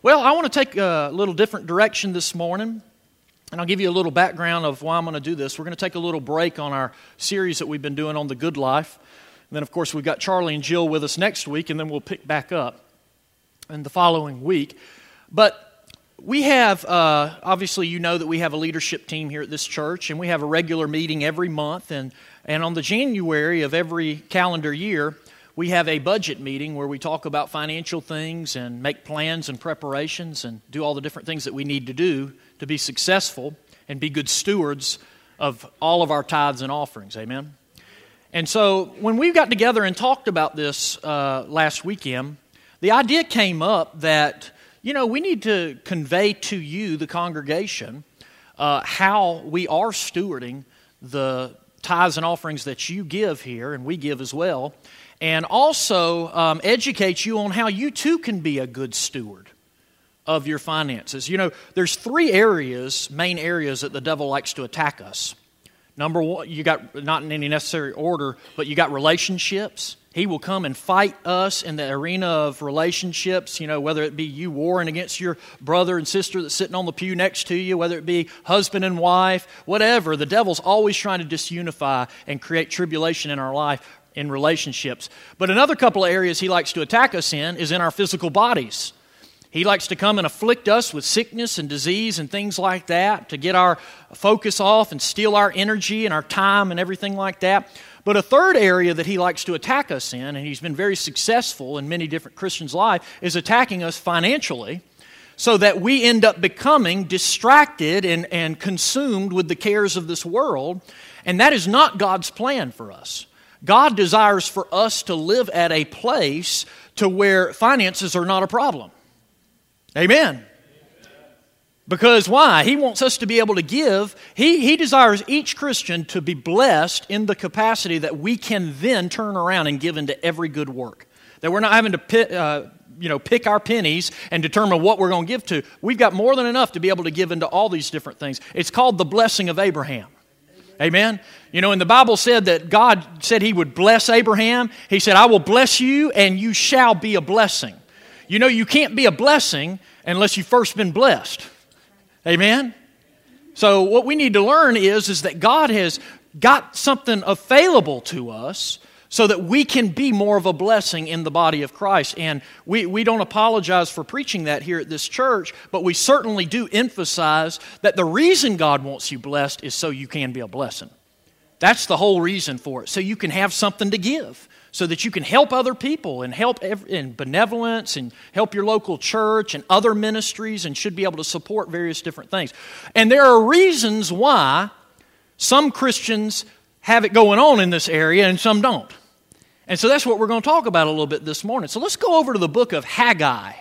Well, I want to take a little different direction this morning, and I'll give you a little background of why I'm going to do this. We're going to take a little break on our series that we've been doing on the good life. And then, of course, we've got Charlie and Jill with us next week, and then we'll pick back up in the following week. But we have, obviously you know that we have a leadership team here at this church, and we have a regular meeting every month, and on the January of every calendar year, we have a budget meeting where we talk about financial things and make plans and preparations and do all the different things that we need to do to be successful and be good stewards of all of our tithes and offerings. Amen? And so when we got together and talked about this last weekend, the idea came up that, you know, we need to convey to you, the congregation, how we are stewarding the tithes and offerings that you give here, and we give as well, and also educate you on how you too can be a good steward of your finances. You know, there's three main areas that the devil likes to attack us. Number one, you got, not in any necessary order, but you got relationships. He will come and fight us in the arena of relationships, you know, whether it be you warring against your brother and sister that's sitting on the pew next to you, whether it be husband and wife, whatever. The devil's always trying to disunify and create tribulation in our life in relationships. But another couple of areas he likes to attack us in is in our physical bodies. He likes to come and afflict us with sickness and disease and things like that to get our focus off and steal our energy and our time and everything like that. But a third area that he likes to attack us in, and he's been very successful in many different Christians' life, is attacking us financially so that we end up becoming distracted and consumed with the cares of this world. And that is not God's plan for us. God desires for us to live at a place to where finances are not a problem. Amen. Because why? He wants us to be able to give. He desires each Christian to be blessed in the capacity that we can then turn around and give into every good work. That we're not having to pick our pennies and determine what we're going to give to. We've got more than enough to be able to give into all these different things. It's called the blessing of Abraham. Amen? You know, and the Bible said that God said He would bless Abraham. He said, I will bless you and you shall be a blessing. You know, you can't be a blessing unless you've first been blessed. Amen? So what we need to learn is that God has got something available to us so that we can be more of a blessing in the body of Christ. And we don't apologize for preaching that here at this church, but we certainly do emphasize that the reason God wants you blessed is so you can be a blessing. That's the whole reason for it, so you can have something to give, so that you can help other people and help in benevolence and help your local church and other ministries and should be able to support various different things. And there are reasons why some Christians have it going on in this area and some don't. And so that's what we're going to talk about a little bit this morning. So let's go over to the book of Haggai.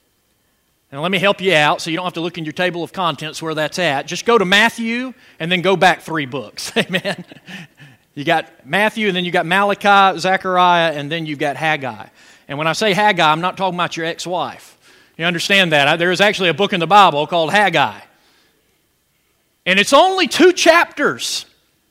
And let me help you out so you don't have to look in your table of contents where that's at. Just go to Matthew and then go back 3 books. Amen. You got Matthew, and then you got Malachi, Zechariah, and then you've got Haggai. And when I say Haggai, I'm not talking about your ex-wife. You understand that? There is actually a book in the Bible called Haggai. And it's only 2 chapters.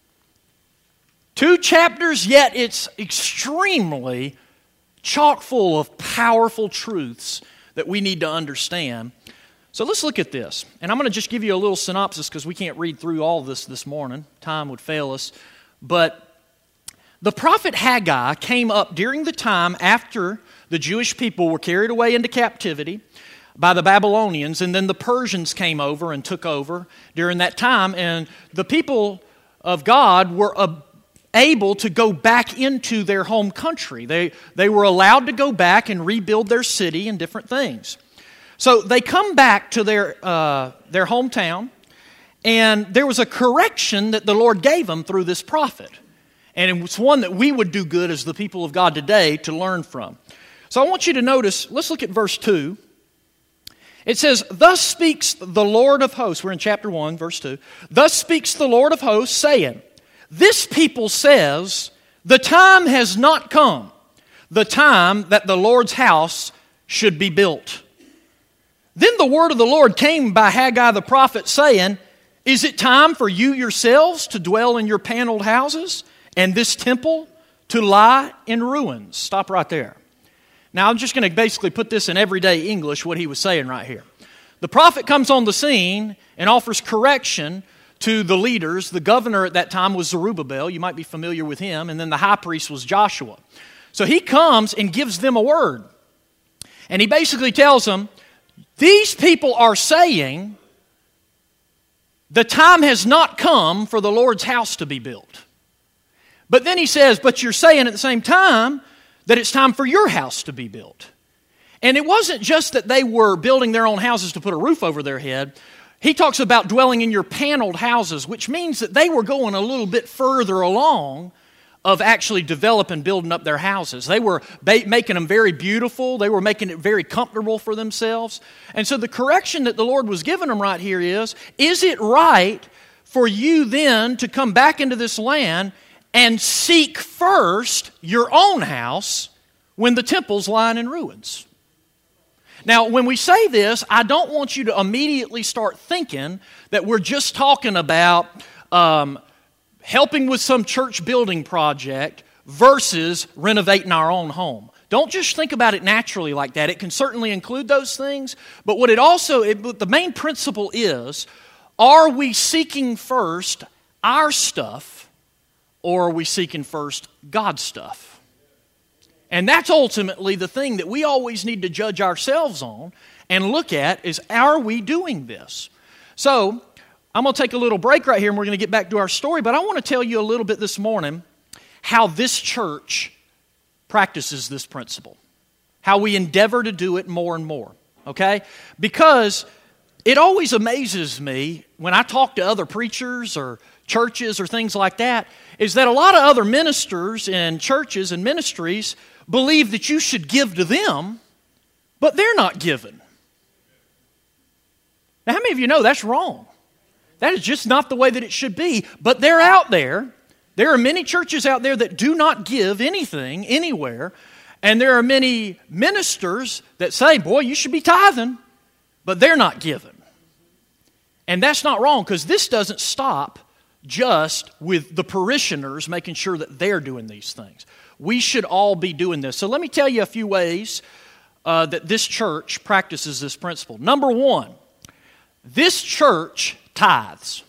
2 chapters, yet it's extremely chock full of powerful truths that we need to understand. So let's look at this. And I'm going to just give you a little synopsis because we can't read through all of this morning. Time would fail us. But the prophet Haggai came up during the time after the Jewish people were carried away into captivity by the Babylonians, and then the Persians came over and took over during that time, and the people of God were able to go back into their home country. They were allowed to go back and rebuild their city and different things. So they come back to their hometown, and there was a correction that the Lord gave them through this prophet. And it was one that we would do good as the people of God today to learn from. So I want you to notice, let's look at verse 2. It says, Thus speaks the Lord of hosts. We're in chapter 1, verse 2. Thus speaks the Lord of hosts, saying, This people says, the time has not come, the time that the Lord's house should be built. Then the word of the Lord came by Haggai the prophet, saying, Is it time for you yourselves to dwell in your paneled houses, and this temple to lie in ruins? Stop right there. Now, I'm just going to basically put this in everyday English, what he was saying right here. The prophet comes on the scene and offers correction to the leaders. The governor at that time was Zerubbabel. You might be familiar with him. And then the high priest was Joshua. So he comes and gives them a word. And he basically tells them, these people are saying the time has not come for the Lord's house to be built. But then he says, but you're saying at the same time that it's time for your house to be built. And it wasn't just that they were building their own houses to put a roof over their head. He talks about dwelling in your paneled houses, which means that they were going a little bit further along of actually developing, building up their houses. They were making them very beautiful. They were making it very comfortable for themselves. And so the correction that the Lord was giving them right here is it right for you then to come back into this land and seek first your own house when the temple's lying in ruins? Now, when we say this, I don't want you to immediately start thinking that we're just talking about helping with some church building project versus renovating our own home. Don't just think about it naturally like that. It can certainly include those things, but what the main principle is, are we seeking first our stuff, or are we seeking first God's stuff? And that's ultimately the thing that we always need to judge ourselves on and look at is, are we doing this? So, I'm going to take a little break right here and we're going to get back to our story, but I want to tell you a little bit this morning how this church practices this principle. How we endeavor to do it more and more, okay? Because it always amazes me when I talk to other preachers or churches or things like that, is that a lot of other ministers and churches and ministries believe that you should give to them, but they're not giving. Now, how many of you know that's wrong? That is just not the way that it should be, but they're out there. There are many churches out there that do not give anything, anywhere, and there are many ministers that say, boy, you should be tithing, but they're not giving. And that's not wrong, because this doesn't stop just with the parishioners making sure that they're doing these things. We should all be doing this. So let me tell you a few ways that this church practices this principle. Number one, this church tithes.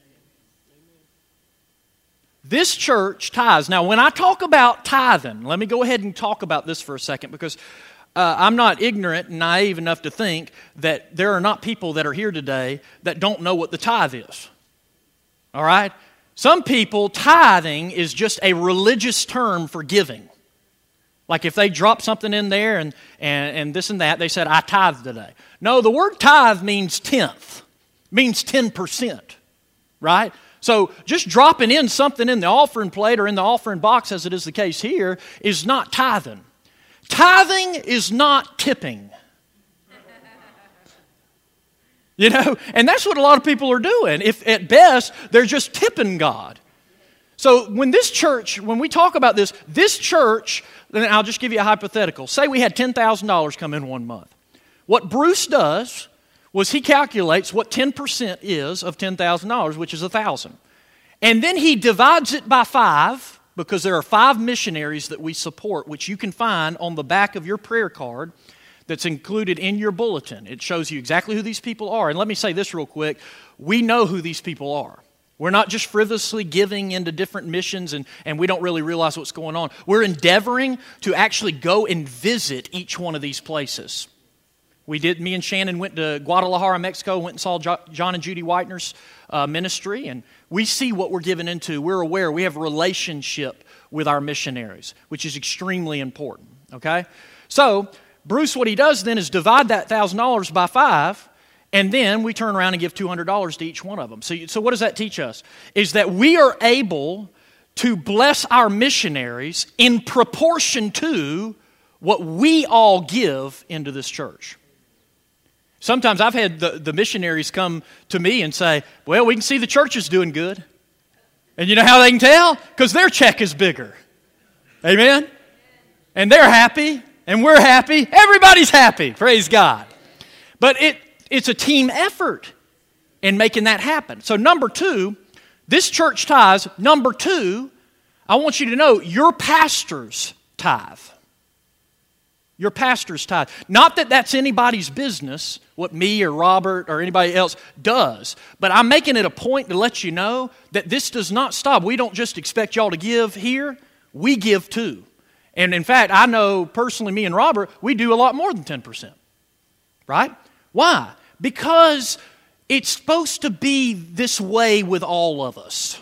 This church tithes. Now, when I talk about tithing, let me go ahead and talk about this for a second, because I'm not ignorant and naive enough to think that there are not people that are here today that don't know what the tithe is. All right? Some people, tithing is just a religious term for giving. Like if they drop something in there and this and that, they said, I tithe today. No, the word tithe means tenth, means 10%, right? So just dropping in something in the offering plate or in the offering box, as it is the case here, is not tithing. Tithing is not tipping. You know, and that's what a lot of people are doing. If at best, they're just tipping God. So when we talk about this church, then I'll just give you a hypothetical. Say we had $10,000 come in one month. What Bruce does was he calculates what 10% is of $10,000, which is $1,000. And then he divides it by 5, because there are 5 missionaries that we support, which you can find on the back of your prayer card that's included in your bulletin. It shows you exactly who these people are. And let me say this real quick. We know who these people are. We're not just frivolously giving into different missions and we don't really realize what's going on. We're endeavoring to actually go and visit each one of these places. Me and Shannon went to Guadalajara, Mexico, went and saw John and Judy Whitener's ministry, and we see what we're giving into. We're aware. We have a relationship with our missionaries, which is extremely important, okay? So, Bruce, what he does then is divide that $1,000 by 5, and then we turn around and give $200 to each one of them. So what does that teach us? Is that we are able to bless our missionaries in proportion to what we all give into this church. Sometimes I've had the missionaries come to me and say, well, we can see the church is doing good. And you know how they can tell? Because their check is bigger. Amen? And they're happy, and we're happy. Everybody's happy. Praise God. But it's a team effort in making that happen. So number 2, this church tithes. Number 2, I want you to know your pastors tithe. Your pastor's tithe. Not that that's anybody's business, what me or Robert or anybody else does, but I'm making it a point to let you know that this does not stop. We don't just expect y'all to give here, we give too. And in fact, I know personally, me and Robert, we do a lot more than 10%. Right? Why? Because it's supposed to be this way with all of us.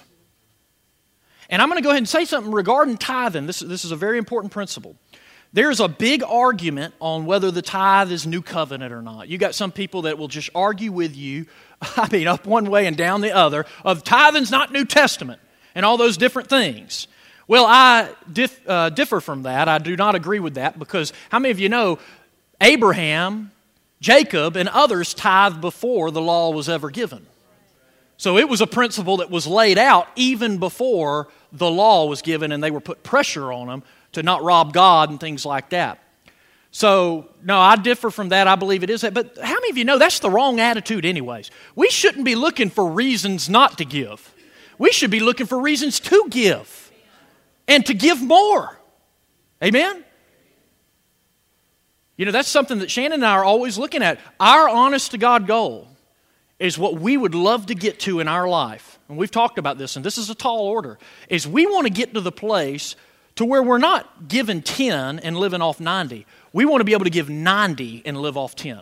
And I'm going to go ahead and say something regarding tithing. This is a very important principle. There's a big argument on whether the tithe is New Covenant or not. You got some people that will just argue with you, up one way and down the other, of tithing's not New Testament and all those different things. Well, I differ from that. I do not agree with that because how many of you know Abraham, Jacob, and others tithed before the law was ever given? So it was a principle that was laid out even before the law was given, and they were put pressure on them to not rob God and things like that. So, no, I differ from that. I believe it is that. But how many of you know that's the wrong attitude anyways? We shouldn't be looking for reasons not to give. We should be looking for reasons to give and to give more. Amen? You know, that's something that Shannon and I are always looking at. Our honest-to-God goal is what we would love to get to in our life. And we've talked about this, and this is a tall order, is we want to get to the place to where we're not giving 10 and living off 90. We want to be able to give 90 and live off 10.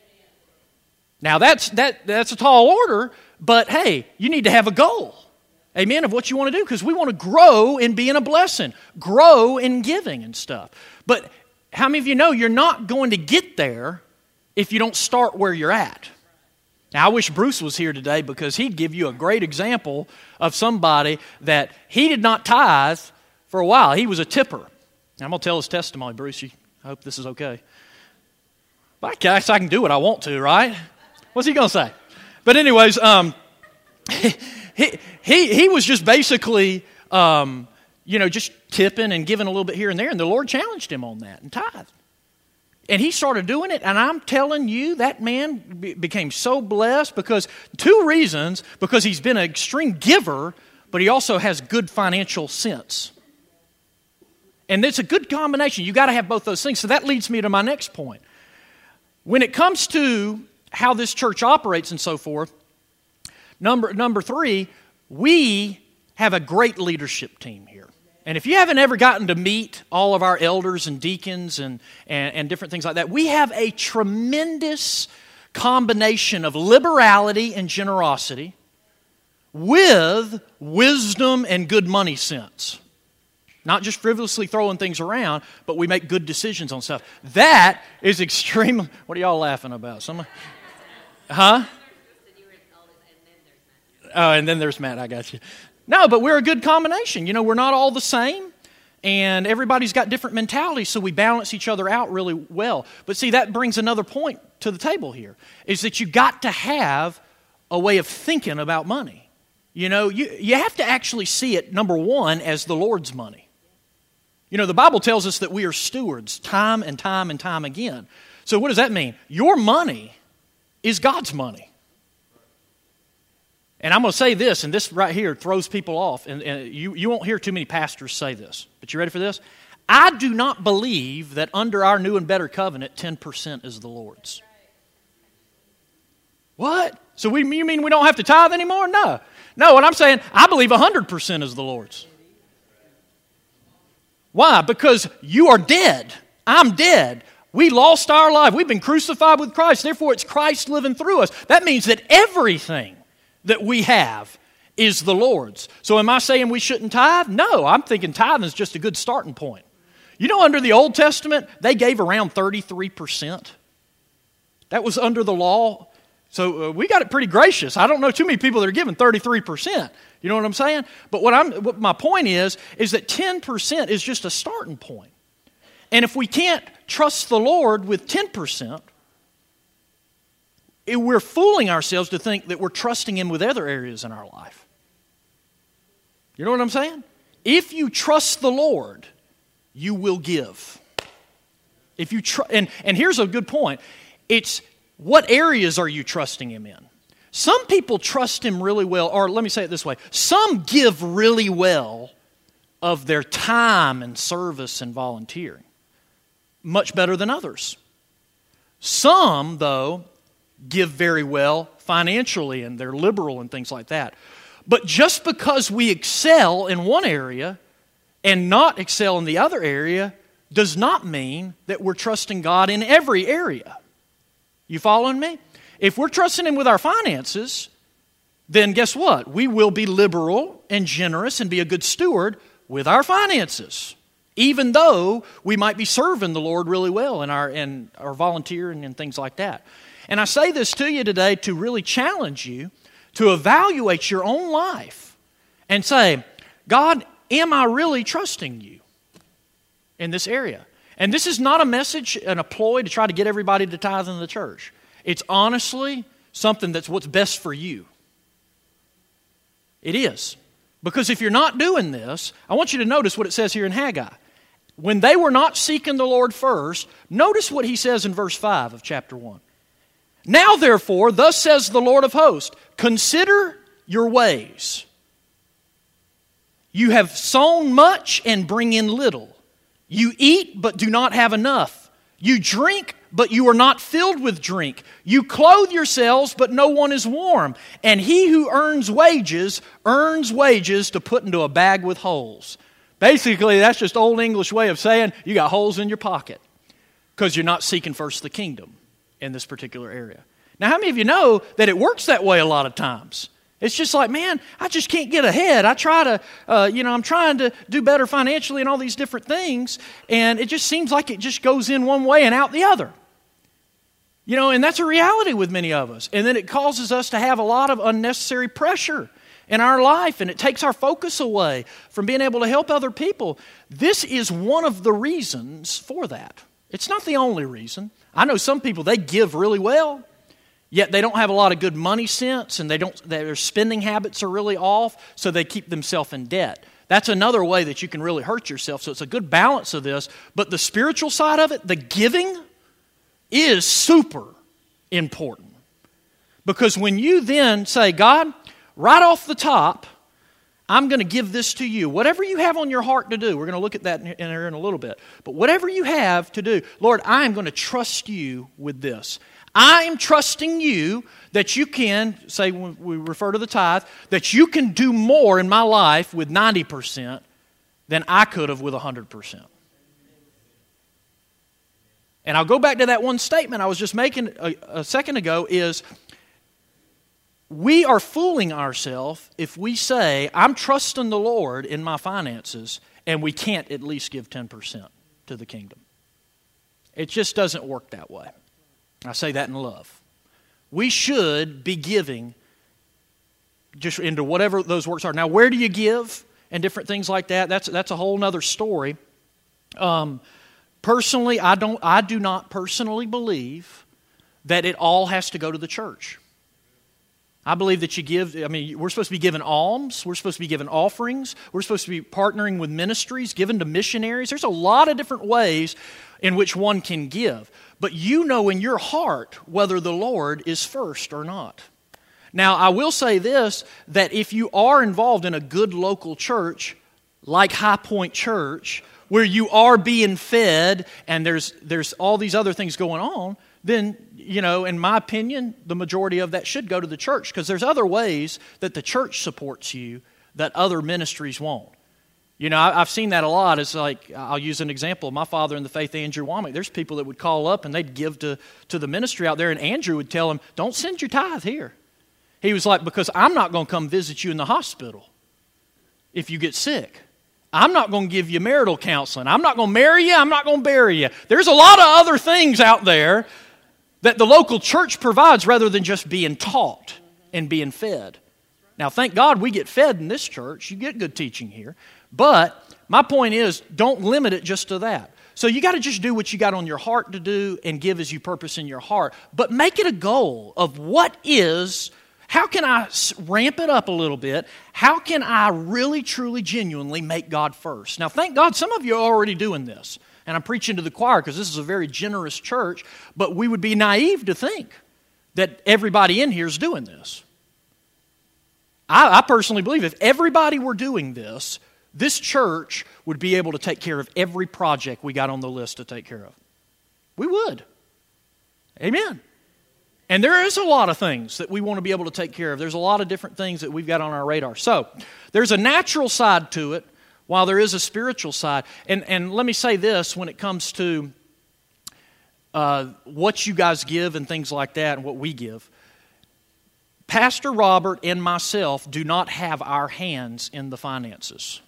Now, that's a tall order, but hey, you need to have a goal, amen, of what you want to do, because we want to grow in being a blessing, grow in giving and stuff. But how many of you know you're not going to get there if you don't start where you're at? Now, I wish Bruce was here today because he'd give you a great example of somebody that he did not tithe for a while. He was a tipper. Now, I'm going to tell his testimony, Bruce. I hope this is okay. But I guess I can do what I want to, right? What's he going to say? But anyways, he was just basically, just tipping and giving a little bit here and there, and the Lord challenged him on that and tithe. And he started doing it, and I'm telling you, that man became so blessed because two reasons. Because he's been an extreme giver, but he also has good financial sense. And it's a good combination. You got to have both those things. So that leads me to my next point. When it comes to how this church operates and so forth, number three, we have a great leadership team here. And if you haven't ever gotten to meet all of our elders and deacons and different things like that, we have a tremendous combination of liberality and generosity with wisdom and good money sense. Not just frivolously throwing things around, but we make good decisions on stuff. That is extremely... What are y'all laughing about? Huh? Oh, and then there's Matt. I got you. No, but we're a good combination. You know, we're not all the same, and everybody's got different mentalities, so we balance each other out really well. But see, that brings another point to the table here, is that you got to have a way of thinking about money. You know, you have to actually see it, number one, as the Lord's money. You know, the Bible tells us that we are stewards time and time and time again. So what does that mean? Your money is God's money. And I'm going to say this, and this right here throws people off, and you won't hear too many pastors say this, but you ready for this? I do not believe that under our new and better covenant, 10% is the Lord's. What? So you mean we don't have to tithe anymore? No, what I'm saying, I believe 100% is the Lord's. Why? Because you are dead. I'm dead. We lost our life. We've been crucified with Christ. Therefore, it's Christ living through us. That means that everything that we have is the Lord's. So am I saying we shouldn't tithe? No, I'm thinking tithing is just a good starting point. You know, under the Old Testament, they gave around 33%. That was under the law. So we got it pretty gracious. I don't know too many people that are giving 33%. You know what I'm saying? But what my point is that 10% is just a starting point. And if we can't trust the Lord with 10%, we're fooling ourselves to think that we're trusting Him with other areas in our life. You know what I'm saying? If you trust the Lord, you will give. If you and here's a good point. It's what areas are you trusting Him in? Some people trust Him really well, or let me say it this way. Some give really well of their time and service and volunteering. much better than others. Some, though, give very well financially, and they're liberal and things like that. But just because we excel in one area and not excel in the other area does not mean that we're trusting God in every area. You following me? If we're trusting Him with our finances, then guess what? We will be liberal and generous and be a good steward with our finances, even though we might be serving the Lord really well and our volunteering and things like that. And I say this to you today to really challenge you to evaluate your own life and say, God, am I really trusting you in this area? And this is not a message and a ploy to try to get everybody to tithe in the church. It's honestly something that's what's best for you. It is. Because if you're not doing this, I want you to notice what it says here in Haggai. When they were not seeking the Lord first, notice what he says in verse 5 of chapter 1. Now, therefore, thus says the Lord of hosts, consider your ways. You have sown much and bring in little. You eat, but do not have enough. You drink, but you are not filled with drink. You clothe yourselves, but no one is warm. And he who earns wages to put into a bag with holes. Basically, that's just old English way of saying you got holes in your pocket because you're not seeking first the kingdom in this particular area. Now, how many of you know that it works that way a lot of times? It's just like, man, I just can't get ahead. I try to, I'm trying to do better financially and all these different things, and it just seems like it just goes in one way and out the other. And that's a reality with many of us. And then it causes us to have a lot of unnecessary pressure in our life, and it takes our focus away from being able to help other people. This is one of the reasons for that. It's not the only reason. I know some people, they give really well, yet they don't have a lot of good money sense, and their spending habits are really off, so they keep themselves in debt. That's another way that you can really hurt yourself. So it's a good balance of this. But the spiritual side of it, the giving, is super important. Because when you then say, God, right off the top, I'm going to give this to you. Whatever you have on your heart to do, we're going to look at that in a little bit. But whatever you have to do, Lord, I am going to trust you with this. I am trusting you that you can, say when we refer to the tithe, that you can do more in my life with 90% than I could have with 100%. And I'll go back to that one statement I was just making a second ago is, we are fooling ourselves if we say, I'm trusting the Lord in my finances, and we can't at least give 10% to the kingdom. It just doesn't work that way. I say that in love. We should be giving just into whatever those works are. Now, where do you give and different things like that? That's a whole other story. Personally, I do not personally believe that it all has to go to the church. I believe that we're supposed to be giving alms. We're supposed to be giving offerings. We're supposed to be partnering with ministries, giving to missionaries. There's a lot of different ways in which one can give. But you know in your heart whether the Lord is first or not. Now, I will say this, that if you are involved in a good local church, like High Point Church, where you are being fed and there's all these other things going on, then, in my opinion, the majority of that should go to the church, because there's other ways that the church supports you that other ministries won't. I've seen that a lot. It's like, I'll use an example of my father in the faith, Andrew Womack. There's people that would call up and they'd give to the ministry out there, and Andrew would tell them, don't send your tithe here. He was like, because I'm not going to come visit you in the hospital if you get sick. I'm not going to give you marital counseling. I'm not going to marry you. I'm not going to bury you. There's a lot of other things out there that the local church provides rather than just being taught and being fed. Now, thank God we get fed in this church. You get good teaching here. But my point is, don't limit it just to that. So you got to just do what you got on your heart to do and give as you purpose in your heart. But make it a goal of how can I ramp it up a little bit? How can I really, truly, genuinely make God first? Now, thank God some of you are already doing this. And I'm preaching to the choir because this is a very generous church, but we would be naive to think that everybody in here is doing this. I personally believe if everybody were doing this church would be able to take care of every project we got on the list to take care of. We would. Amen. And there is a lot of things that we want to be able to take care of. There's a lot of different things that we've got on our radar. So there's a natural side to it, while there is a spiritual side. And let me say this when it comes to what you guys give and things like that and what we give. Pastor Robert and myself do not have our hands in the finances.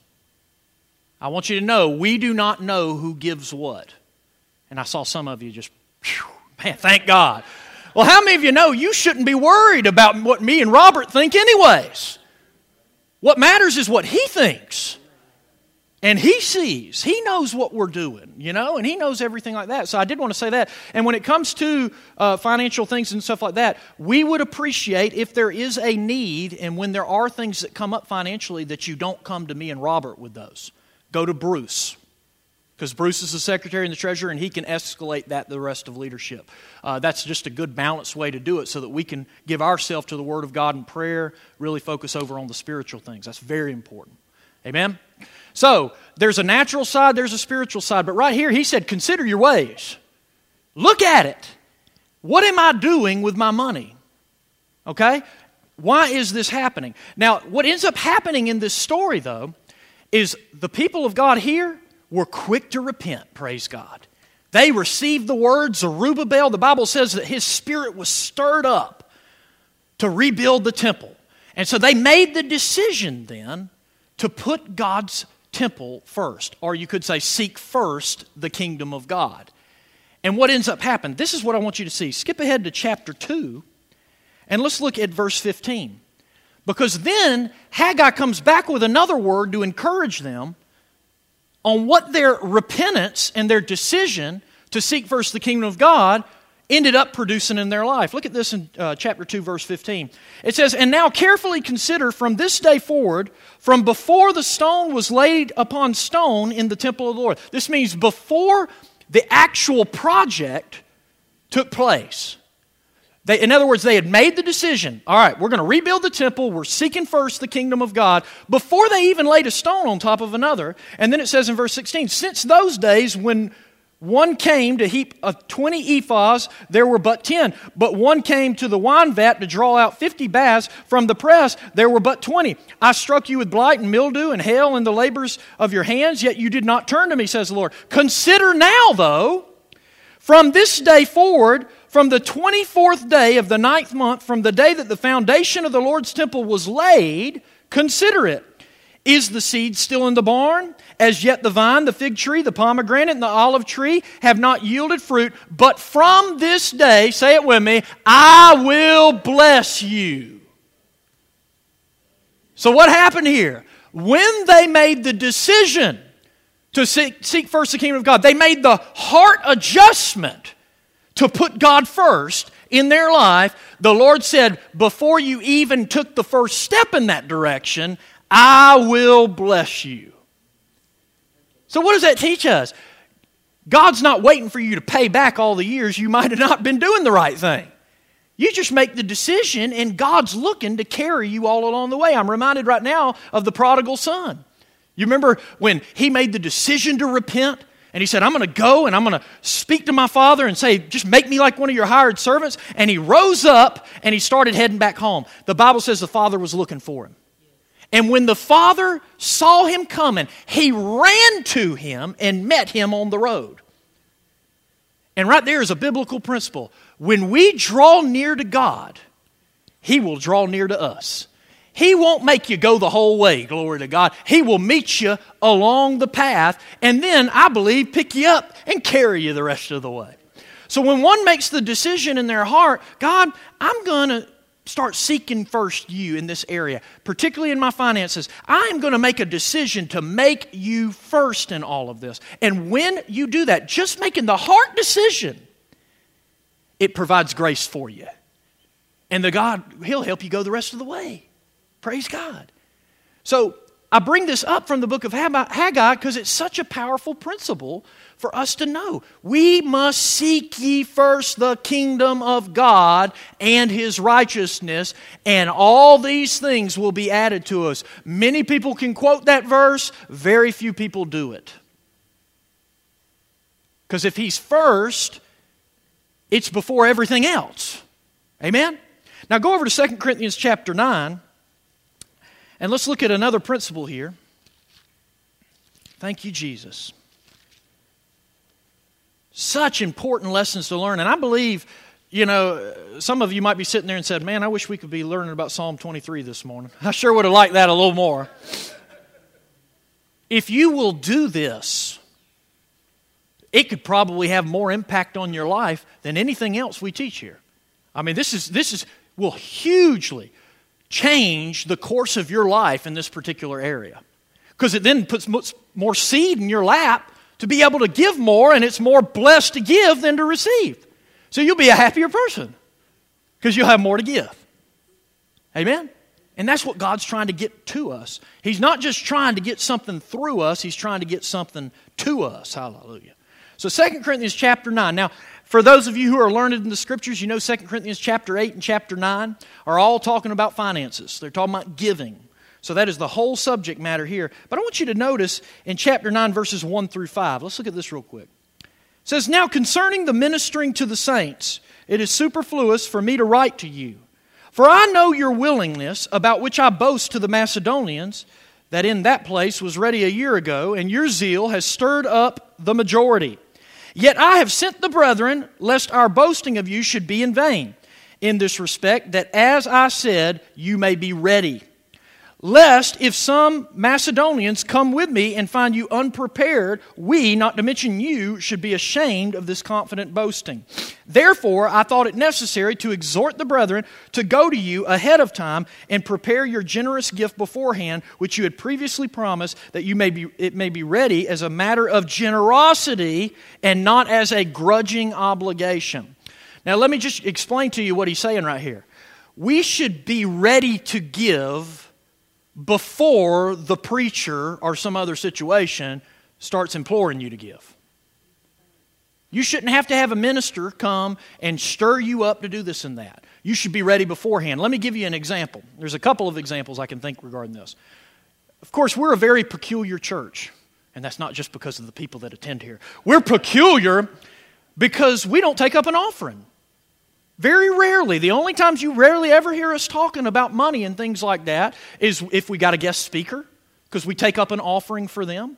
I want you to know, we do not know who gives what. And I saw some of you just, whew, man, thank God. Well, how many of you know you shouldn't be worried about what me and Robert think anyways? What matters is what he thinks. And he sees. He knows what we're doing, and he knows everything like that. So I did want to say that. And when it comes to financial things and stuff like that, we would appreciate if there is a need and when there are things that come up financially that you don't come to me and Robert with those. Go to Bruce. Because Bruce is the secretary and the treasurer, and he can escalate that to the rest of leadership. That's just a good balanced way to do it so that we can give ourselves to the Word of God in prayer, really focus over on the spiritual things. That's very important. Amen? So, there's a natural side, there's a spiritual side. But right here, he said, consider your ways. Look at it. What am I doing with my money? Okay? Why is this happening? Now, what ends up happening in this story, though, is the people of God here were quick to repent, praise God. They received the word. Zerubbabel, the Bible says that his spirit was stirred up to rebuild the temple. And so they made the decision then to put God's temple first. Or you could say, seek first the kingdom of God. And what ends up happening? This is what I want you to see. Skip ahead to chapter 2, and let's look at verse 15. Because then Haggai comes back with another word to encourage them on what their repentance and their decision to seek first the kingdom of God ended up producing in their life. Look at this in chapter 2, verse 15. It says, and now carefully consider from this day forward, from before the stone was laid upon stone in the temple of the Lord. This means before the actual project took place. In other words, they had made the decision, all right, we're going to rebuild the temple, we're seeking first the kingdom of God, before they even laid a stone on top of another. And then it says in verse 16, since those days when one came to heap 20 ephahs, there were but 10. But one came to the wine vat to draw out 50 baths from the press, there were but 20. I struck you with blight and mildew and hail in the labors of your hands, yet you did not turn to me, says the Lord. Consider now, though, from this day forward, from the 24th day of the 9th month, from the day that the foundation of the Lord's temple was laid, consider it. Is the seed still in the barn? As yet the vine, the fig tree, the pomegranate, and the olive tree have not yielded fruit. But from this day, say it with me, I will bless you. So what happened here? When they made the decision to seek first the kingdom of God, they made the heart adjustment to put God first in their life. The Lord said, before you even took the first step in that direction, I will bless you. So what does that teach us? God's not waiting for you to pay back all the years you might have not been doing the right thing. You just make the decision, and God's looking to carry you all along the way. I'm reminded right now of the prodigal son. You remember when he made the decision to repent? And he said, I'm going to go and I'm going to speak to my father and say, just make me like one of your hired servants. And he rose up and he started heading back home. The Bible says the father was looking for him. And when the father saw him coming, he ran to him and met him on the road. And right there is a biblical principle. When we draw near to God, He will draw near to us. He won't make you go the whole way, glory to God. He will meet you along the path and then, I believe, pick you up and carry you the rest of the way. So when one makes the decision in their heart, God, I'm going to start seeking first you in this area, particularly in my finances. I am going to make a decision to make you first in all of this. And when you do that, just making the heart decision, it provides grace for you. And He'll help you go the rest of the way. Praise God. So I bring this up from the book of Haggai because it's such a powerful principle for us to know. We must seek ye first the kingdom of God and His righteousness, and all these things will be added to us. Many people can quote that verse. Very few people do it. Because if He's first, It's before everything else. Amen? Now go over to 2 Corinthians chapter 9, and let's look at another principle here. Thank you, Jesus. Such important lessons to learn. And I believe, some of you might be sitting there and said, man, I wish we could be learning about Psalm 23 this morning. I sure would have liked that a little more. If you will do this, it could probably have more impact on your life than anything else we teach here. I mean, this will hugely change the course of your life in this particular area. Because it then puts more seed in your lap to be able to give more, and it's more blessed to give than to receive. So you'll be a happier person because you'll have more to give. Amen? And that's what God's trying to get to us. He's not just trying to get something through us, He's trying to get something to us. Hallelujah. So 2 Corinthians chapter 9. Now, for those of you who are learned in the Scriptures, you know 2 Corinthians chapter 8 and chapter 9 are all talking about finances. They're talking about giving. So that is the whole subject matter here. But I want you to notice in chapter 9, verses 1 through 5. Let's look at this real quick. It says, now concerning the ministering to the saints, it is superfluous for me to write to you. For I know your willingness, about which I boast to the Macedonians, that in that place was ready a year ago, and your zeal has stirred up the majority. Yet I have sent the brethren, lest our boasting of you should be in vain, in this respect, that as I said, you may be ready. Lest, if some Macedonians come with me and find you unprepared, we, not to mention you, should be ashamed of this confident boasting. Therefore, I thought it necessary to exhort the brethren to go to you ahead of time and prepare your generous gift beforehand, which you had previously promised, that it may be ready as a matter of generosity and not as a grudging obligation. Now, let me just explain to you what he's saying right here. We should be ready to give before the preacher or some other situation starts imploring you to give. You shouldn't have to have a minister come and stir you up to do this and that. You should be ready beforehand. Let me give you an example. There's a couple of examples I can think regarding this. Of course, we're a very peculiar church, and that's not just because of the people that attend here. We're peculiar because we don't take up an offering. Very rarely. The only times you rarely ever hear us talking about money and things like that is if we got a guest speaker, because we take up an offering for them,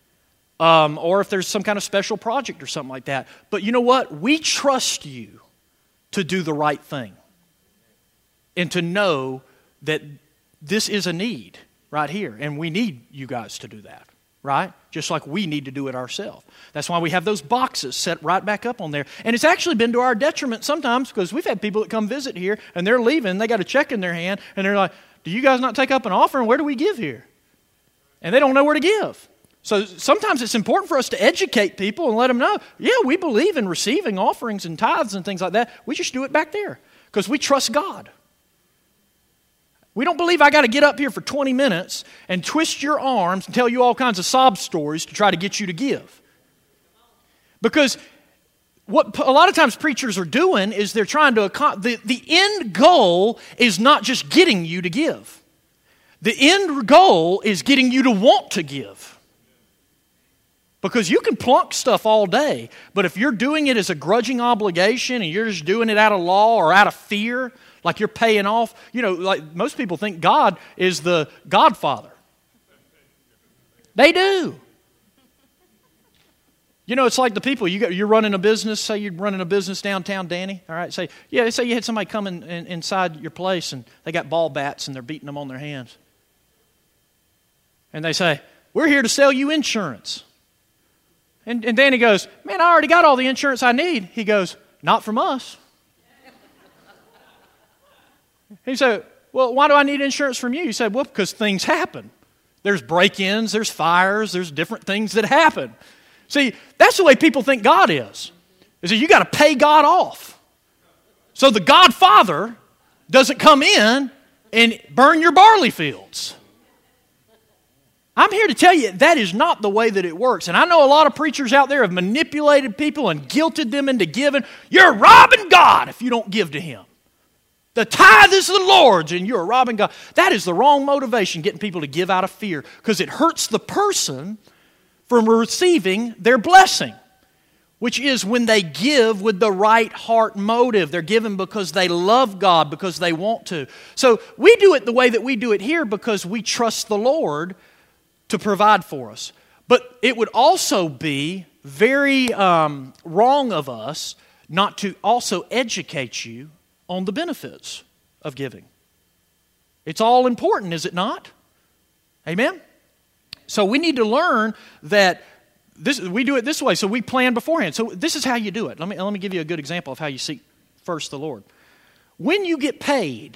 or if there's some kind of special project or something like that. But you know what? We trust you to do the right thing and to know that this is a need right here, and we need you guys to do that. Right? Just like we need to do it ourselves. That's why we have those boxes set right back up on there. And it's actually been to our detriment sometimes because we've had people that come visit here and they're leaving, they got a check in their hand, and they're like, do you guys not take up an offering? Where do we give here? And they don't know where to give. So sometimes it's important for us to educate people and let them know, yeah, we believe in receiving offerings and tithes and things like that. We just do it back there because we trust God. We don't believe I got to get up here for 20 minutes and twist your arms and tell you all kinds of sob stories to try to get you to give. Because what a lot of times preachers are doing is they're trying to, the end goal is not just getting you to give. The end goal is getting you to want to give. Because you can plunk stuff all day, but if you're doing it as a grudging obligation and you're just doing it out of law or out of fear, like you're paying off, like most people think God is the Godfather. They do. It's like the people, you're running a business, say you're running a business downtown, Danny, all right? Say you had somebody come inside your place and they got ball bats and they're beating them on their hands. And they say, we're here to sell you insurance. And Danny goes, man, I already got all the insurance I need. He goes, not from us. He said, well, why do I need insurance from you? He said, well, because things happen. There's break-ins, there's fires, there's different things that happen. See, that's the way people think God is that you got to pay God off. So the Godfather doesn't come in and burn your barley fields. I'm here to tell you that is not the way that it works. And I know a lot of preachers out there have manipulated people and guilted them into giving. You're robbing God if you don't give to Him. The tithe is the Lord's and you're robbing God. That is the wrong motivation, getting people to give out of fear, because it hurts the person from receiving their blessing. which is when they give with the right heart motive. They're giving because they love God, because they want to. So we do it the way that we do it here because we trust the Lord to provide for us. But it would also be very wrong of us not to also educate you on the benefits of giving. It's all important, is it not? Amen? So we need to learn that we do it this way. So we plan beforehand. So this is how you do it. Let me give you a good example of how you seek first the Lord. When you get paid,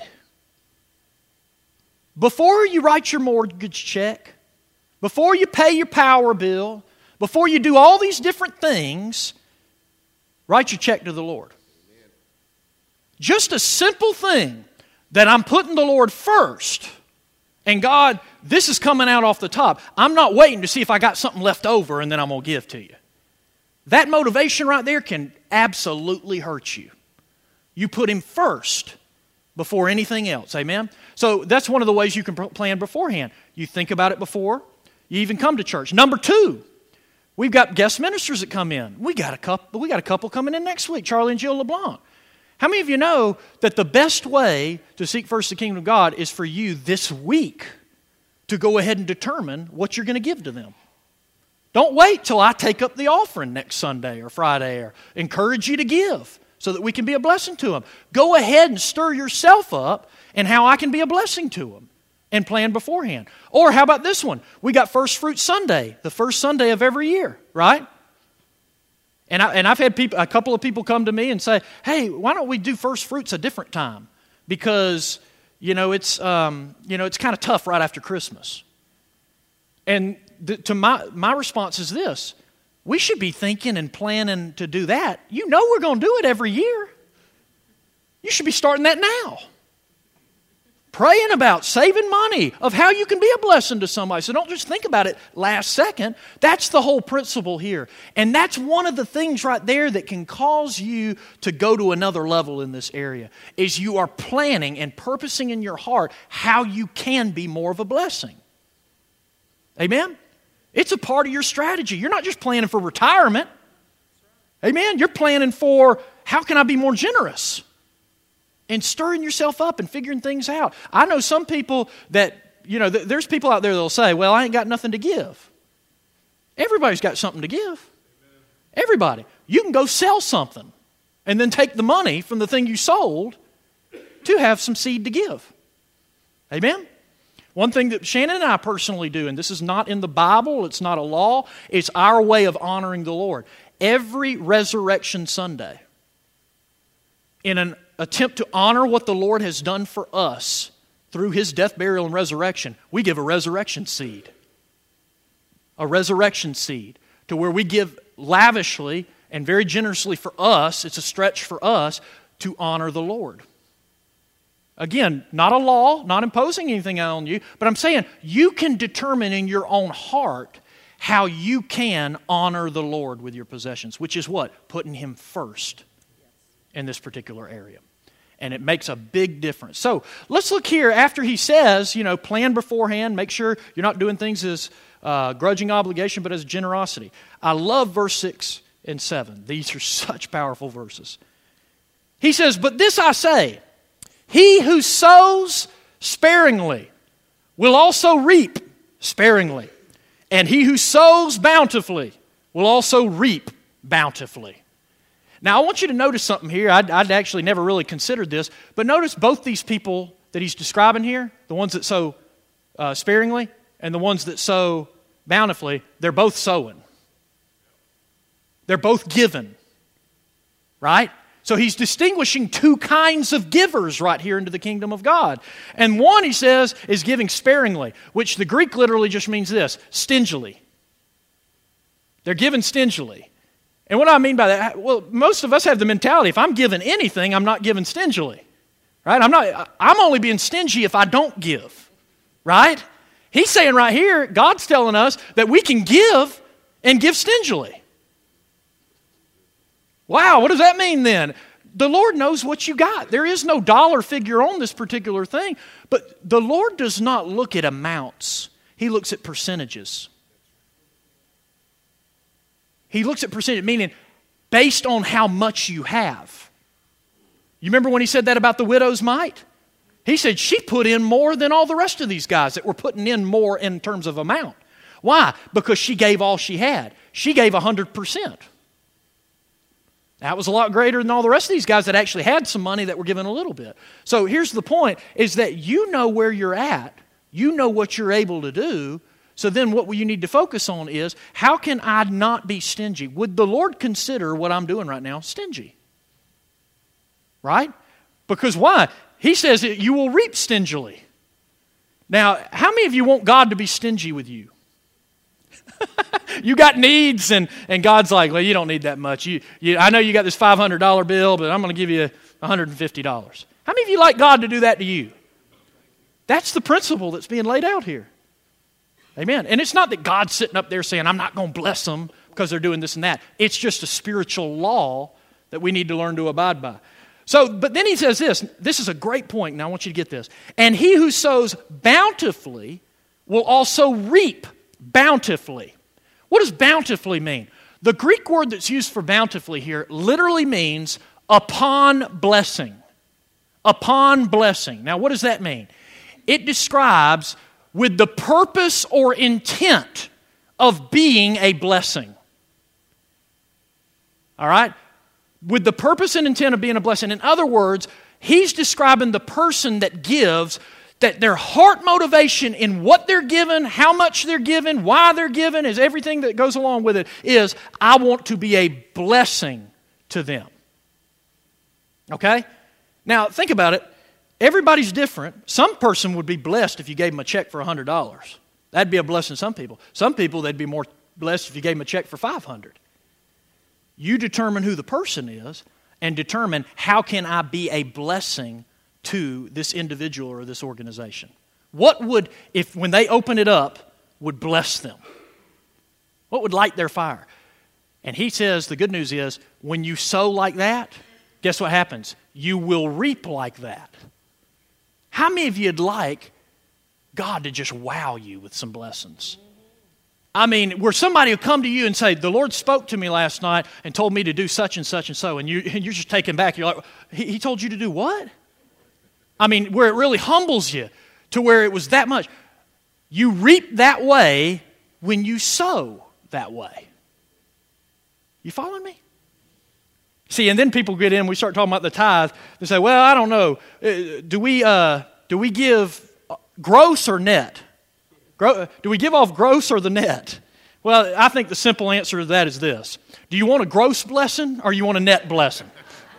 before you write your mortgage check, before you pay your power bill, before you do all these different things, write your check to the Lord. Just a simple thing that I'm putting the Lord first. And God, this is coming out off the top. I'm not waiting to see if I got something left over and then I'm going to give to you. That motivation right there can absolutely hurt you. You put Him first before anything else. Amen? So that's one of the ways you can plan beforehand. You think about it before you even come to church. Number 2, we've got guest ministers that come in. We got a couple coming in next week, Charlie and Jill LeBlanc. How many of you know that the best way to seek first the kingdom of God is for you this week to go ahead and determine what you're going to give to them? Don't wait till I take up the offering next Sunday or Friday or encourage you to give so that we can be a blessing to them. Go ahead and stir yourself up and how I can be a blessing to them and plan beforehand. Or how about this one? We got First Fruit Sunday, the first Sunday of every year, right? And I've had a couple of people come to me and say, "Hey, why don't we do first fruits a different time? Because it's kind of tough right after Christmas." And to my response is this: we should be thinking and planning to do that. You know we're going to do it every year. You should be starting that now. Praying about saving money of how you can be a blessing to somebody. So don't just think about it last second. That's the whole principle here. And that's one of the things right there that can cause you to go to another level in this area, is you are planning and purposing in your heart how you can be more of a blessing. Amen? It's a part of your strategy. You're not just planning for retirement. Amen? You're planning for, how can I be more generous? And stirring yourself up and figuring things out. I know some people that, there's people out there that'll say, "Well, I ain't got nothing to give." Everybody's got something to give. Everybody. You can go sell something and then take the money from the thing you sold to have some seed to give. Amen? One thing that Shannon and I personally do, and this is not in the Bible, it's not a law, it's our way of honoring the Lord. Every Resurrection Sunday, in an attempt to honor what the Lord has done for us through His death, burial, and resurrection, we give a resurrection seed. A resurrection seed to where we give lavishly and very generously for us. It's a stretch for us to honor the Lord. Again, not a law, not imposing anything on you, but I'm saying you can determine in your own heart how you can honor the Lord with your possessions, which is what? Putting Him first in this particular area. And it makes a big difference. So let's look here after he says, plan beforehand, make sure you're not doing things as grudging obligation, but as generosity. I love verse 6 and 7. These are such powerful verses. He says, "But this I say, he who sows sparingly will also reap sparingly. And he who sows bountifully will also reap bountifully." Now, I want you to notice something here. I'd actually never really considered this, but notice both these people that he's describing here, the ones that sow sparingly and the ones that sow bountifully, they're both sowing. They're both given, right? So he's distinguishing two kinds of givers right here into the kingdom of God. And one, he says, is giving sparingly, which the Greek literally just means this: stingily. They're giving stingily. And what do I mean by that? Well, most of us have the mentality, if I'm giving anything, I'm not giving stingily. Right? I'm only being stingy if I don't give. Right? He's saying right here, God's telling us that we can give and give stingily. Wow, what does that mean then? The Lord knows what you got. There is no dollar figure on this particular thing. But the Lord does not look at amounts. He looks at percentages. He looks at percentage, meaning based on how much you have. You remember when he said that about the widow's mite? He said she put in more than all the rest of these guys that were putting in more in terms of amount. Why? Because she gave all she had. She gave 100%. That was a lot greater than all the rest of these guys that actually had some money that were given a little bit. So here's the point, is that you know where you're at. You know what you're able to do. So then what you need to focus on is, how can I not be stingy? Would the Lord consider what I'm doing right now stingy? Right? Because why? He says that you will reap stingily. Now, how many of you want God to be stingy with you? You got needs, and God's like, well, you don't need that much. I know you got this $500 bill, but I'm going to give you $150. How many of you like God to do that to you? That's the principle that's being laid out here. Amen. And it's not that God's sitting up there saying, I'm not going to bless them because they're doing this and that. It's just a spiritual law that we need to learn to abide by. So, but then he says this. This is a great point. Now I want you to get this. And he who sows bountifully will also reap bountifully. What does bountifully mean? The Greek word that's used for bountifully here literally means upon blessing. Upon blessing. Now what does that mean? It describes with the purpose or intent of being a blessing. All right? With the purpose and intent of being a blessing. In other words, he's describing the person that gives, that their heart motivation in what they're given, how much they're given, why they're given, is everything that goes along with it, is I want to be a blessing to them. Okay? Now, think about it. Everybody's different. Some person would be blessed if you gave them a check for $100. That'd be a blessing to some people. Some people, they'd be more blessed if you gave them a check for $500. You determine who the person is and determine how can I be a blessing to this individual or this organization. What would, if when they open it up, would bless them? What would light their fire? And he says the good news is when you sow like that, guess what happens? You will reap like that. How many of you'd like God to just wow you with some blessings? I mean, where somebody will come to you and say, the Lord spoke to me last night and told me to do such and such and so, and you're just taken back. You're like, he told you to do what? I mean, where it really humbles you to where it was that much. You reap that way when you sow that way. You following me? See, and then people get in, we start talking about the tithe. They say, well, I don't know. Do we give gross or net? Do we give off gross or the net? Well, I think the simple answer to that is this. Do you want a gross blessing or you want a net blessing?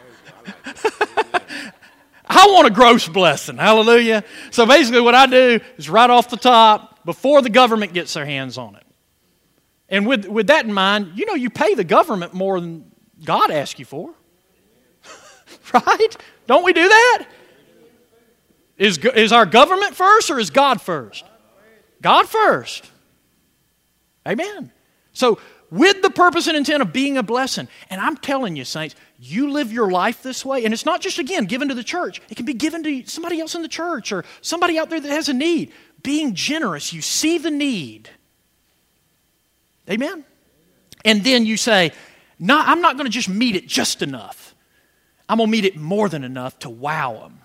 I want a gross blessing. Hallelujah. So basically what I do is right off the top, before the government gets their hands on it. And with that in mind, you pay the government more than God asks you for. Right? Don't we do that? Is our government first or is God first? God first. Amen. So, with the purpose and intent of being a blessing. And I'm telling you, saints, you live your life this way. And it's not just, again, given to the church. It can be given to somebody else in the church or somebody out there that has a need. Being generous, you see the need. Amen? And then you say, no, I'm not going to just meet it just enough. I'm going to meet it more than enough to wow them.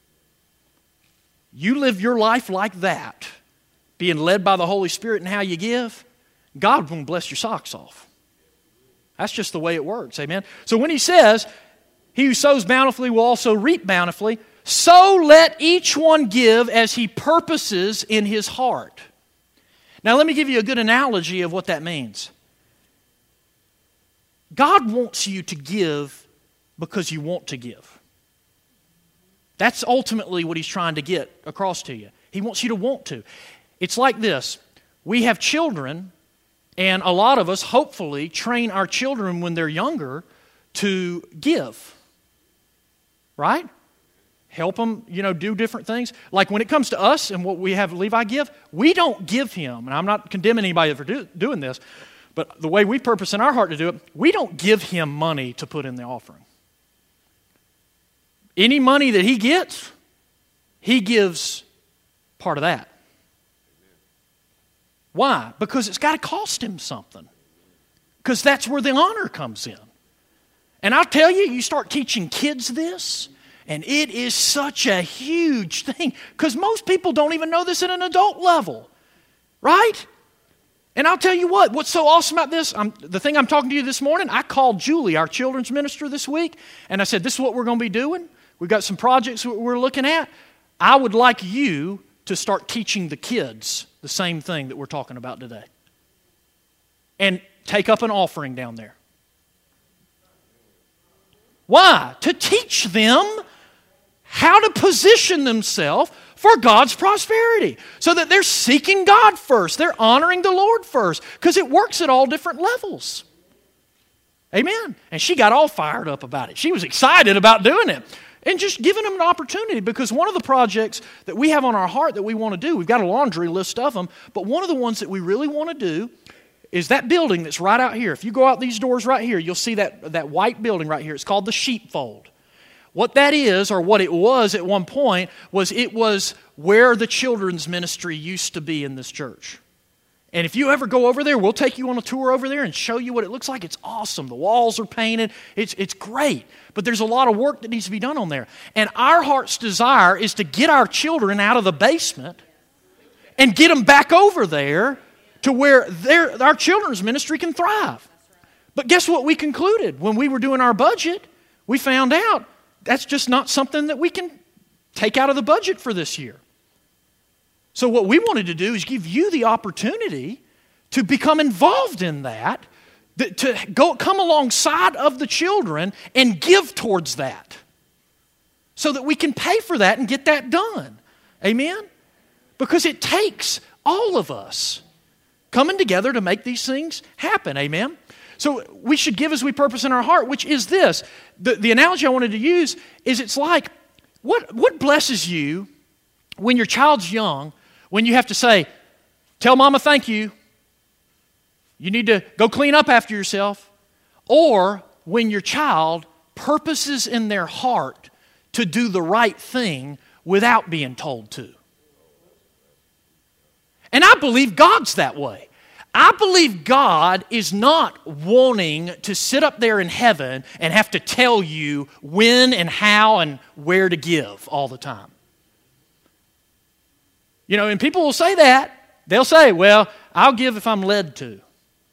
You live your life like that, being led by the Holy Spirit in how you give, God will bless your socks off. That's just the way it works, amen? So when he says, he who sows bountifully will also reap bountifully, so let each one give as he purposes in his heart. Now let me give you a good analogy of what that means. God wants you to give because you want to give. That's ultimately what he's trying to get across to you. He wants you to want to. It's like this. We have children, and a lot of us hopefully train our children when they're younger to give. Right? Help them, do different things. Like when it comes to us and what we have Levi give, we don't give him, and I'm not condemning anybody for doing this, but the way we purpose in our heart to do it, we don't give him money to put in the offering. Any money that he gets, he gives part of that. Why? Because it's got to cost him something. Because that's where the honor comes in. And I'll tell you, you start teaching kids this, and it is such a huge thing because most people don't even know this at an adult level, right? And I'll tell you what's so awesome about this, the thing I'm talking to you this morning, I called Julie, our children's minister this week, and I said, this is what we're going to be doing. We've got some projects we're looking at. I would like you to start teaching the kids the same thing that we're talking about today. And take up an offering down there. Why? To teach them how to position themselves for God's prosperity. So that they're seeking God first. They're honoring the Lord first. Because it works at all different levels. Amen. And she got all fired up about it. She was excited about doing it. And just giving them an opportunity. Because one of the projects that we have on our heart that we want to do, we've got a laundry list of them, but one of the ones that we really want to do is that building that's right out here. If you go out these doors right here, you'll see that white building right here. It's called the Sheepfold. What that is, or what it was at one point, was it was where the children's ministry used to be in this church. And if you ever go over there, we'll take you on a tour over there and show you what it looks like. It's awesome. The walls are painted. It's great. But there's a lot of work that needs to be done on there. And our heart's desire is to get our children out of the basement and get them back over there to where our children's ministry can thrive. But guess what we concluded when we were doing our budget? We found out that's just not something that we can take out of the budget for this year. So what we wanted to do is give you the opportunity to become involved in that, to come alongside of the children and give towards that so that we can pay for that and get that done. Amen? Because it takes all of us coming together to make these things happen. Amen? So we should give as we purpose in our heart, which is this. The analogy I wanted to use is it's like, what blesses you when your child's young, when you have to say, tell mama thank you, you need to go clean up after yourself, or when your child purposes in their heart to do the right thing without being told to. And I believe God's that way. I believe God is not wanting to sit up there in heaven and have to tell you when and how and where to give all the time. You know, and people will say that. They'll say, well, I'll give if I'm led to.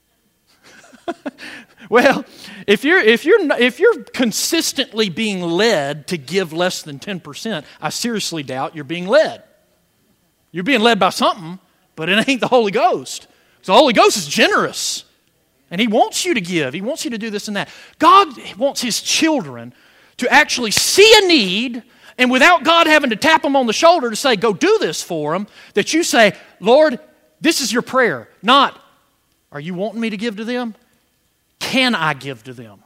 Well, if you're consistently being led to give less than 10%, I seriously doubt you're being led. You're being led by something, but it ain't the Holy Ghost. So the Holy Ghost is generous. And He wants you to give. He wants you to do this and that. God wants His children to actually see a need, and without God having to tap them on the shoulder to say, go do this for them, that you say, Lord, this is your prayer. Not, are you wanting me to give to them? Can I give to them?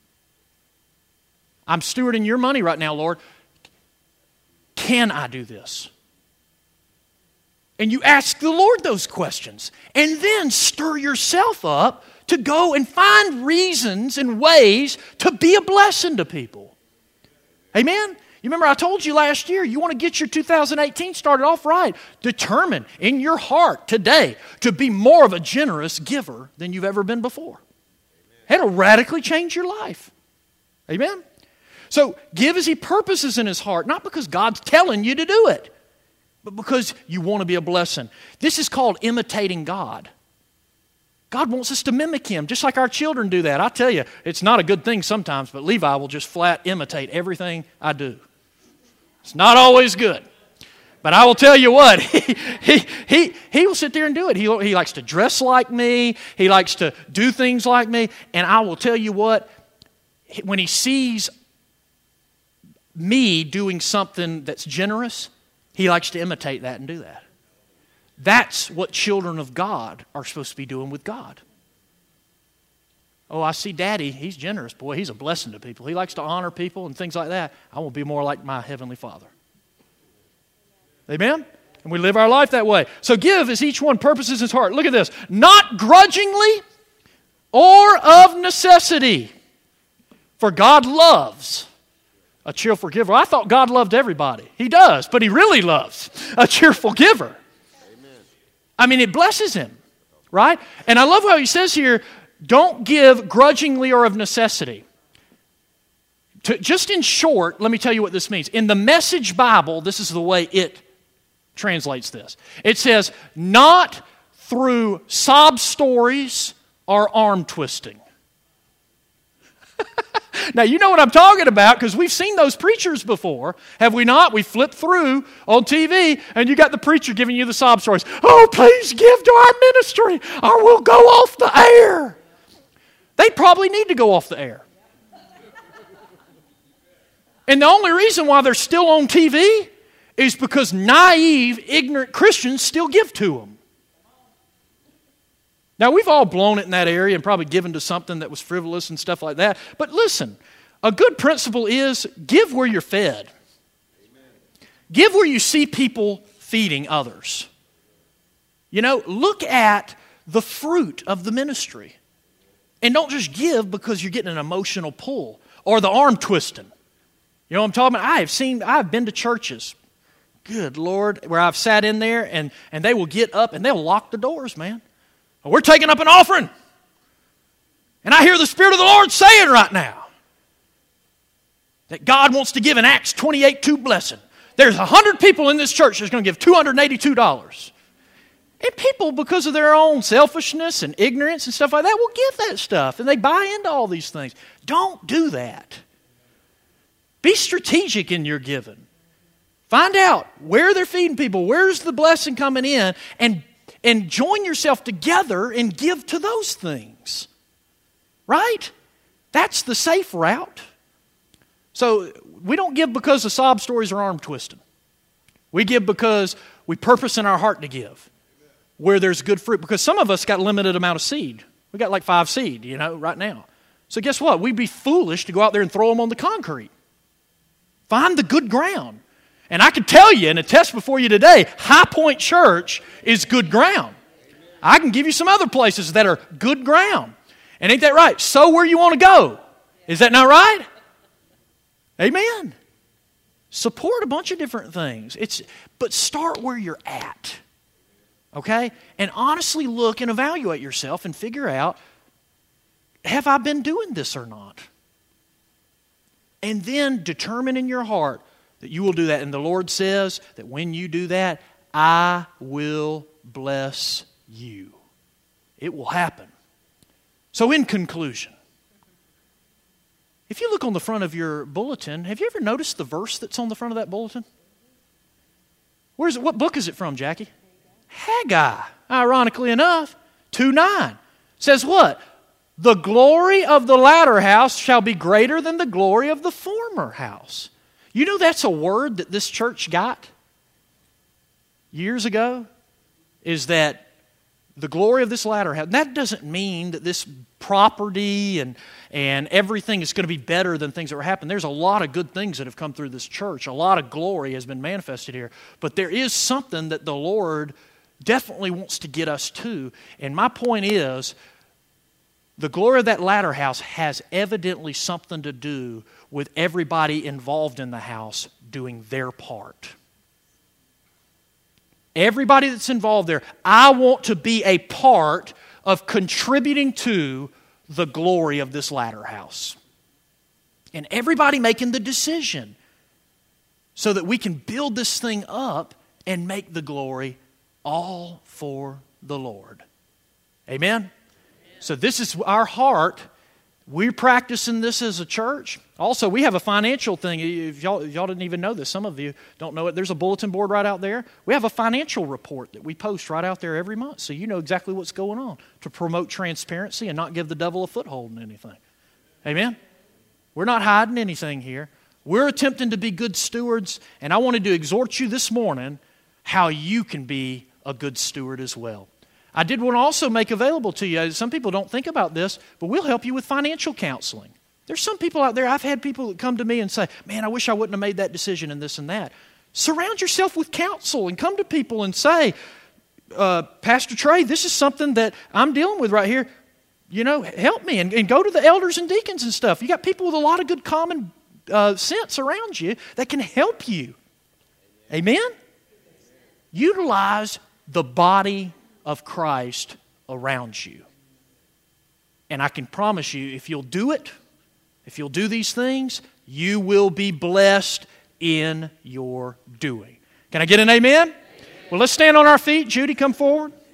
I'm stewarding your money right now, Lord. Can I do this? And you ask the Lord those questions. And then stir yourself up to go and find reasons and ways to be a blessing to people. Amen? You remember I told you last year, you want to get your 2018 started off right. Determine in your heart today to be more of a generous giver than you've ever been before. It'll radically change your life. Amen? So give as He purposes in His heart, not because God's telling you to do it, but because you want to be a blessing. This is called imitating God. God wants us to mimic Him, just like our children do that. I tell you, it's not a good thing sometimes, but Levi will just flat imitate everything I do. It's not always good. But I will tell you what, he will sit there and do it. He likes to dress like me. He likes to do things like me. And I will tell you what, when he sees me doing something that's generous, he likes to imitate that and do that. That's what children of God are supposed to be doing with God. Oh, I see Daddy, he's generous. Boy, he's a blessing to people. He likes to honor people and things like that. I want to be more like my Heavenly Father. Amen? And we live our life that way. So give as each one purposes his heart. Look at this. Not grudgingly or of necessity. For God loves a cheerful giver. I thought God loved everybody. He does, but He really loves a cheerful giver. Amen. I mean, it blesses Him, right? And I love how He says here, don't give grudgingly or of necessity. Just in short, let me tell you what this means. In the Message Bible, this is the way it translates this. It says, not through sob stories or arm twisting. Now, you know what I'm talking about because we've seen those preachers before, have we not? We flip through on TV and you got the preacher giving you the sob stories. Oh, please give to our ministry or we'll go off the air. They probably need to go off the air. And the only reason why they're still on TV is because naive, ignorant Christians still give to them. Now, we've all blown it in that area and probably given to something that was frivolous and stuff like that. But listen, a good principle is give where you're fed. Amen. Give where you see people feeding others. You know, look at the fruit of the ministry. And don't just give because you're getting an emotional pull or the arm twisting. You know what I'm talking about? I've been to churches, good Lord, where I've sat in there and they will get up and they'll lock the doors, man. We're taking up an offering. And I hear the Spirit of the Lord saying right now that God wants to give an Acts 28:2 blessing. There's 100 people in this church that's going to give $282. And people, because of their own selfishness and ignorance and stuff like that, will give that stuff. And they buy into all these things. Don't do that. Be strategic in your giving. Find out where they're feeding people, where's the blessing coming in, and join yourself together and give to those things. Right? That's the safe route. So we don't give because the sob stories are arm twisting. We give because we purpose in our heart to give, where there's good fruit. Because some of us got limited amount of seed. We got like 5 seed, right now. So guess what? We'd be foolish to go out there and throw them on the concrete. Find the good ground. And I can tell you and attest before you today, High Point Church is good ground. I can give you some other places that are good ground. And ain't that right? Sow where you want to go. Is that not right? Amen. Support a bunch of different things. But start where you're at. Okay? And honestly look and evaluate yourself and figure out, have I been doing this or not? And then determine in your heart that you will do that. And the Lord says that when you do that, I will bless you. It will happen. So in conclusion, if you look on the front of your bulletin, have you ever noticed the verse that's on the front of that bulletin? What book is it from, Jackie? Haggai. Ironically enough, 2:9 says what? The glory of the latter house shall be greater than the glory of the former house. You know that's a word that this church got years ago, is that the glory of this latter house. That doesn't mean that this property and everything is going to be better than things that were happening. There's a lot of good things that have come through this church. A lot of glory has been manifested here. But there is something that the Lord definitely wants to get us to. And my point is, the glory of that latter house has evidently something to do with everybody involved in the house doing their part. Everybody that's involved there, I want to be a part of contributing to the glory of this latter house. And everybody making the decision so that we can build this thing up and make the glory all for the Lord. Amen? So this is our heart. We're practicing this as a church. Also, we have a financial thing. If y'all didn't even know this, some of you don't know it. There's a bulletin board right out there. We have a financial report that we post right out there every month, so you know exactly what's going on to promote transparency and not give the devil a foothold in anything. Amen? We're not hiding anything here. We're attempting to be good stewards, and I wanted to exhort you this morning how you can be a good steward as well. I did want to also make available to you, some people don't think about this, but we'll help you with financial counseling. There's some people out there, I've had people that come to me and say, man, I wish I wouldn't have made that decision and this and that. Surround yourself with counsel and come to people and say, Pastor Trey, this is something that I'm dealing with right here. Help me. And go to the elders and deacons and stuff. You got people with a lot of good common sense around you that can help you. Amen? Utilize the body of Christ around you. And I can promise you, if you'll do it, If you'll do these things, you will be blessed in your doing. Can I get an amen? Well, let's stand on our feet. Judy, come forward.